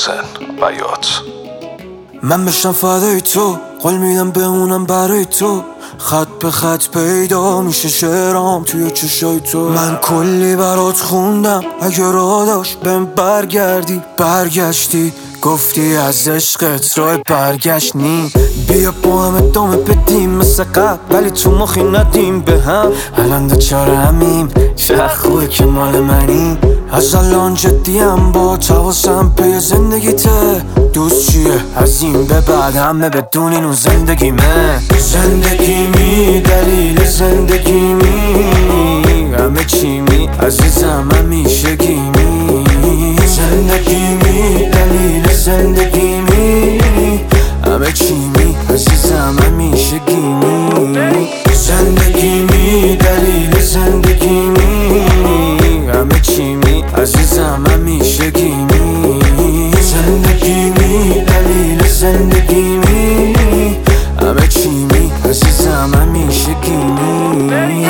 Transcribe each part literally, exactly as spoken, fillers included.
حسین بیات. من بشم فدای تو، قول میدم بمونم برای تو، خط به خط پیدا میشه شعرام توی چشای تو. من کلی برات خوندم، اگه را داشت بهم برگردی. برگشتی گفتی از عشقت راه برگشت نی. بیا با هم ادامه بدیم مثل قبل، ولی تو مخی ندیم به هم. الان دوچاره همیم، چه خوبه که مال منی. از الان جدیم با تواسم پی زندگیته. دوست چیه از این به بعد همه بدونین اون زندگیمه. زندگیمی دلیل زندگیمی، همه چیمی عزیزم همیشگیمی. زندگیمی دلیل زندگیمی، همه چیمی عزیزم همیشگیمی. زندگیمی دلیل زندگیمی، همه چیمی عزیزم همیشگیمی. زندگیمی دلیل زندگیمی، همه چیمی عزیزم همیشگیمی.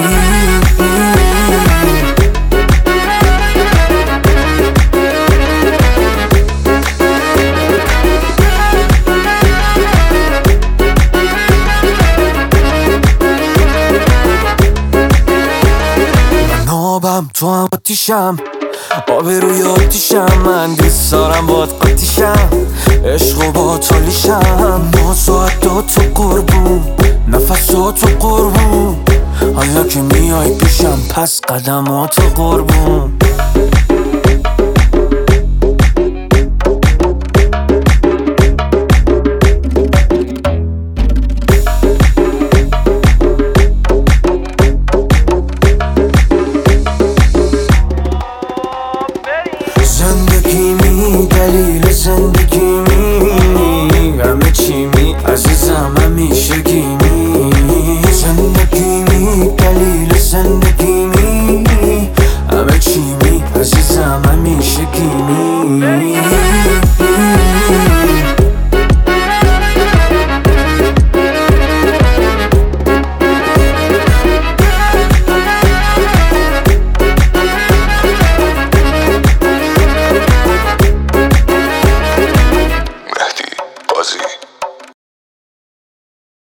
آبم تو هم آتیشم، آب روی آتیشم. من دوست دارم باد قاطیشم، عشق و باطالیشم. نازات تو قربون، نفسات قربون، حالا که میای پیشم پس قدمات قربون.